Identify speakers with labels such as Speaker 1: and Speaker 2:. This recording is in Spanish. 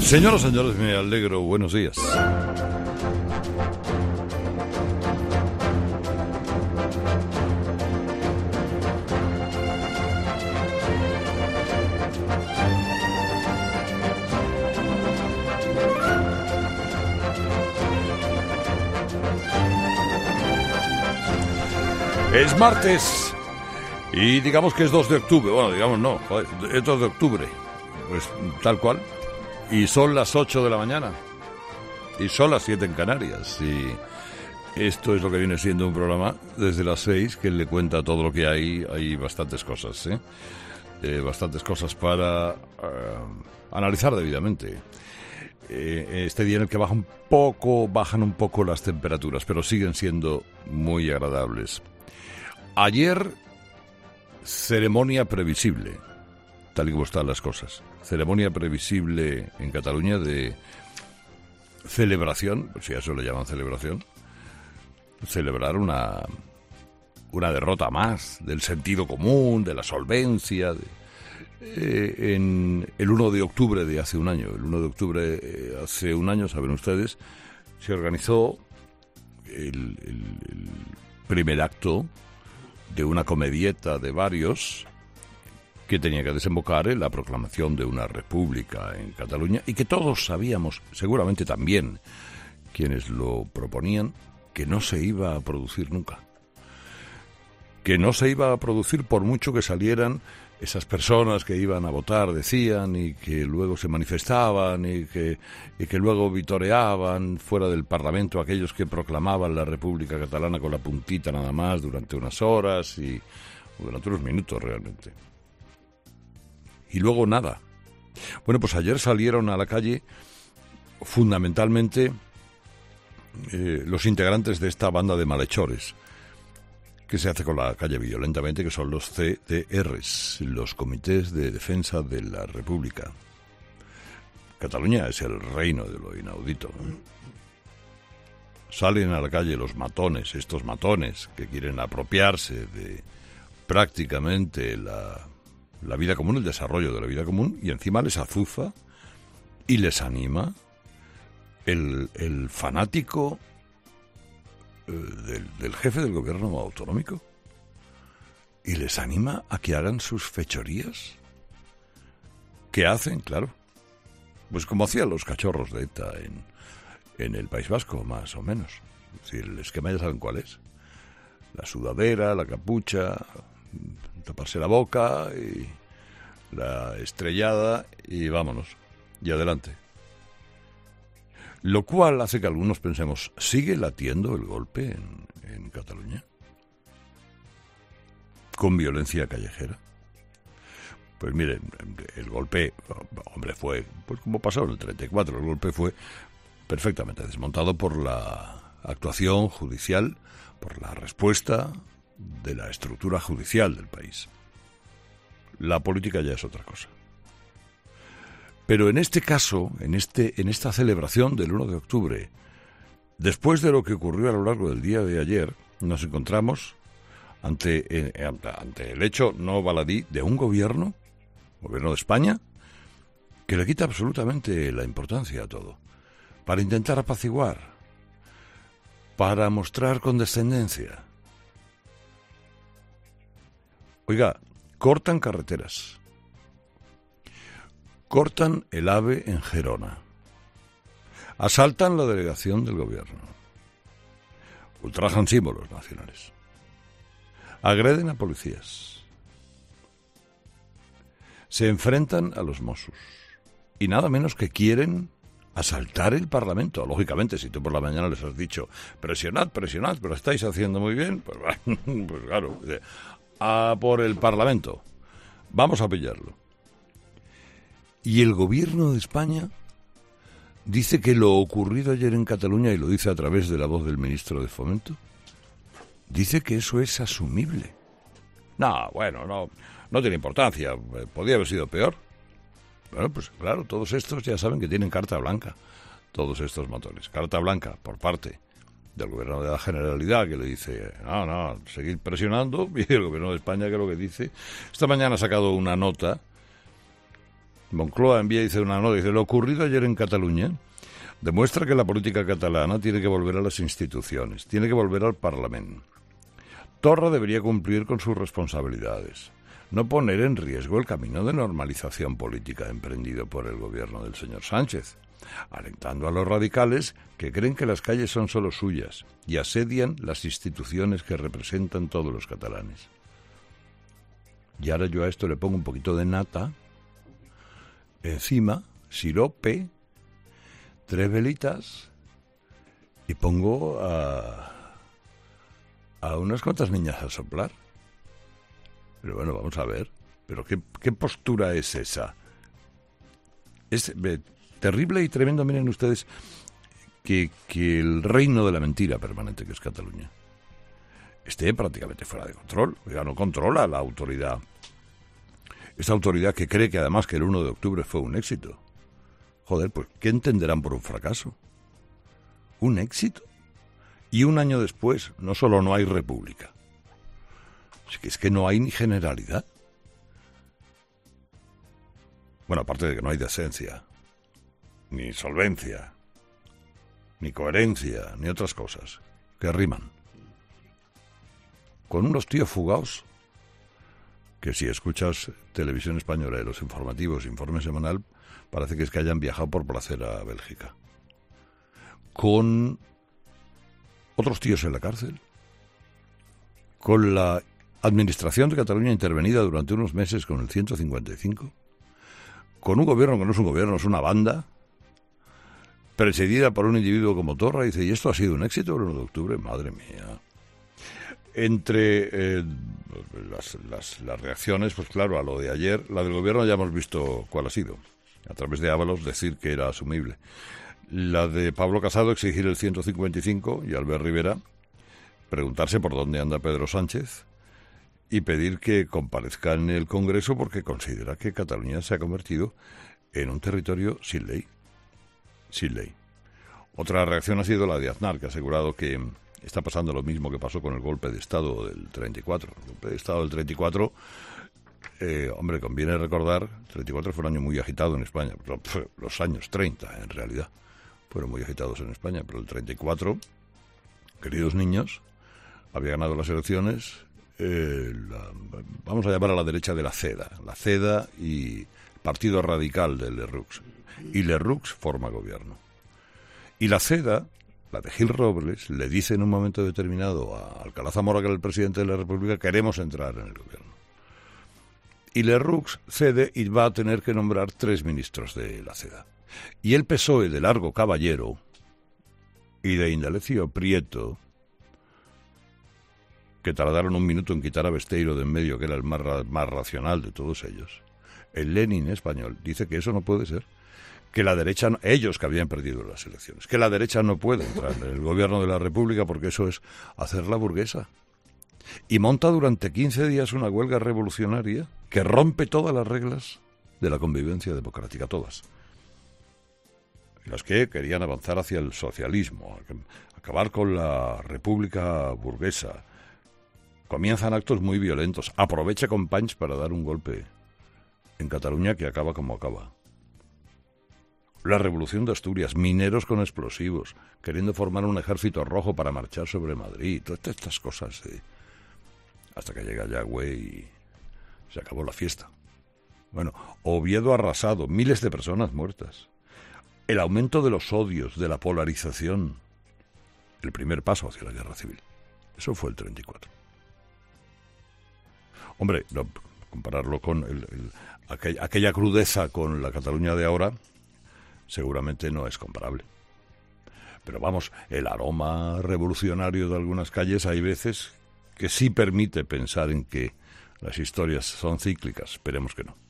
Speaker 1: Señoras y señores, me alegro. Buenos días. Es martes y digamos que es 2 de octubre. Bueno, digamos no, es 2 de octubre. Pues tal cual. Y son las 8 de la mañana. Y son las 7 en Canarias. Y esto es lo que viene siendo un programa desde las 6 que le cuenta todo lo que hay. Hay bastantes cosas, bastantes cosas para analizar debidamente. Este día en el que bajan un poco las temperaturas, pero siguen siendo muy agradables. Ayer, ceremonia previsible, tal y como están las cosas. Ceremonia previsible en Cataluña de celebración, si a eso le llaman celebración, celebrar una derrota más del sentido común, de la solvencia. En el 1 de octubre de hace un año, hace un año, saben ustedes, se organizó el primer acto de una comedieta de varios que tenía que desembocar en la proclamación de una república en Cataluña y que todos sabíamos, seguramente también quienes lo proponían, que no se iba a producir nunca. Que no se iba a producir por mucho que salieran esas personas que iban a votar, decían, y que luego se manifestaban y que luego vitoreaban fuera del Parlamento aquellos que proclamaban la República Catalana con la puntita nada más durante unas horas y durante unos minutos realmente. Y luego nada. Bueno, pues ayer salieron a la calle fundamentalmente los integrantes de esta banda de malhechores que se hace con la calle violentamente, que son los CDRs, los Comités de Defensa de la República. Cataluña es el reino de lo inaudito. Salen a la calle los matones, estos matones que quieren apropiarse de prácticamente la vida común, el desarrollo de la vida común, y encima les azuza y les anima el fanático del jefe del gobierno autonómico, y les anima a que hagan sus fechorías. ¿Qué hacen? Claro, pues como hacían los cachorros de ETA en el País Vasco, más o menos. Es decir, el esquema ya saben cuál es: la sudadera, la capucha, taparse la boca y la estrellada y vámonos, y adelante. Lo cual hace que algunos pensemos, ¿sigue latiendo el golpe en Cataluña? ¿Con violencia callejera? Pues miren, el golpe, hombre, fue, pues como pasó en el 34, el golpe fue perfectamente desmontado por la actuación judicial, por la respuesta de la estructura judicial del país. La política ya es otra cosa. Pero en este caso, en esta celebración del 1 de octubre, después de lo que ocurrió a lo largo del día de ayer, nos encontramos ante el hecho no baladí de un gobierno de España, que le quita absolutamente la importancia a todo, para intentar apaciguar, para mostrar condescendencia. Oiga, cortan carreteras. Cortan el AVE en Gerona. Asaltan la delegación del gobierno. Ultrajan símbolos nacionales. Agreden a policías. Se enfrentan a los Mossos. Y nada menos que quieren asaltar el Parlamento. Lógicamente, si tú por la mañana les has dicho presionad, pero estáis haciendo muy bien, pues claro, a por el Parlamento. Vamos a pillarlo. Y el gobierno de España dice que lo ocurrido ayer en Cataluña, y lo dice a través de la voz del ministro de Fomento, dice que eso es asumible. No, bueno, no tiene importancia, podía haber sido peor. Bueno, pues claro, todos estos ya saben que tienen carta blanca, todos estos motores. Carta blanca por parte del gobierno de la Generalidad, que le dice, no, seguir presionando, y el gobierno de España, que es lo que dice. Esta mañana ha sacado una nota Moncloa envía, dice una nota, dice: lo ocurrido ayer en Cataluña demuestra que la política catalana tiene que volver a las instituciones, tiene que volver al Parlamento. Torra debería cumplir con sus responsabilidades, no poner en riesgo el camino de normalización política emprendido por el gobierno del señor Sánchez, alentando a los radicales que creen que las calles son solo suyas y asedian las instituciones que representan todos los catalanes. Y ahora yo a esto le pongo un poquito de nata, encima, sirope, 3 velitas y pongo a unas cuantas niñas a soplar. Pero bueno, vamos a ver. ¿Pero qué postura es esa? Es terrible y tremendo, miren ustedes, que el reino de la mentira permanente que es Cataluña esté prácticamente fuera de control. Oiga, no controla la autoridad. Esta autoridad que cree que además que el 1 de octubre fue un éxito. Joder, pues ¿qué entenderán por un fracaso? ¿Un éxito? Y un año después, no solo no hay república, es que no hay ni generalidad. Bueno, aparte de que no hay decencia, ni solvencia, ni coherencia, ni otras cosas que riman. Con unos tíos fugaos, que si escuchas televisión española y los informativos, informe semanal, parece que es que hayan viajado por placer a Bélgica. Con otros tíos en la cárcel. Con la administración de Cataluña intervenida durante unos meses con el 155. Con un gobierno que no es un gobierno, es una banda, presidida por un individuo como Torra, y dice, ¿y esto ha sido un éxito el 1 de octubre? Madre mía. Entre las reacciones, pues claro, a lo de ayer, la del gobierno ya hemos visto cuál ha sido. A través de Ábalos decir que era asumible. La de Pablo Casado exigir el 155 y Albert Rivera preguntarse por dónde anda Pedro Sánchez y pedir que comparezca en el Congreso porque considera que Cataluña se ha convertido en un territorio sin ley. Sin ley. Otra reacción ha sido la de Aznar, que ha asegurado que está pasando lo mismo que pasó con el golpe de Estado del 34. El golpe de Estado del 34, hombre, conviene recordar, el 34 fue un año muy agitado en España. Los años 30, en realidad, fueron muy agitados en España, pero el 34, queridos niños, había ganado las elecciones, vamos a llamar a la derecha de la CEDA y el Partido Radical de Lerroux. Y Lerroux forma gobierno. Y la CEDA, la de Gil Robles, le dice en un momento determinado a Alcalá Zamora, que era el presidente de la República, queremos entrar en el gobierno. Y Lerroux cede y va a tener que nombrar 3 ministros de la CEDA. Y el PSOE de Largo Caballero y de Indalecio Prieto, que tardaron un minuto en quitar a Besteiro de en medio, que era el más racional de todos ellos, el Lenin español dice que eso no puede ser, que la derecha, ellos que habían perdido las elecciones, que la derecha no puede entrar en el gobierno de la República porque eso es hacerla burguesa. Y monta durante 15 días una huelga revolucionaria que rompe todas las reglas de la convivencia democrática, todas. Las que querían avanzar hacia el socialismo, acabar con la república burguesa. Comienzan actos muy violentos. Aprovecha Companys para dar un golpe en Cataluña que acaba como acaba. La revolución de Asturias, mineros con explosivos, queriendo formar un ejército rojo para marchar sobre Madrid, todas estas cosas, hasta que llega Yagüe y se acabó la fiesta. Bueno, Oviedo arrasado, miles de personas muertas. El aumento de los odios, de la polarización, el primer paso hacia la guerra civil. Eso fue el 34. Hombre, no, compararlo con aquella crudeza con la Cataluña de ahora, seguramente no es comparable. Pero vamos, el aroma revolucionario de algunas calles hay veces que sí permite pensar en que las historias son cíclicas. Esperemos que no.